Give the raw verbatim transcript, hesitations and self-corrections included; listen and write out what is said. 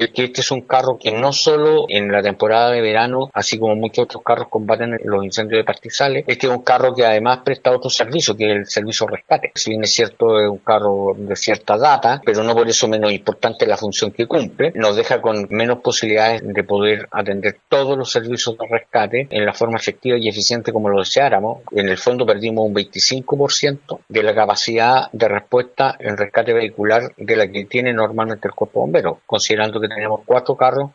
es que este es un carro que no solo en la temporada de verano, así como muchos otros carros combaten los incendios de pastizales, este es un carro que además presta otro servicio, que es el servicio rescate. Si bien es cierto, es un carro de cierta data, pero no por eso menos importante la función que cumple, nos deja con menos posibilidades de poder atender todos los servicios de rescate en la forma efectiva y eficiente como lo deseáramos. En el fondo perdimos un veinticinco por ciento de la capacidad de respuesta en rescate vehicular de la que tiene normalmente el Cuerpo de Bomberos, considerando que tenemos cuatro carros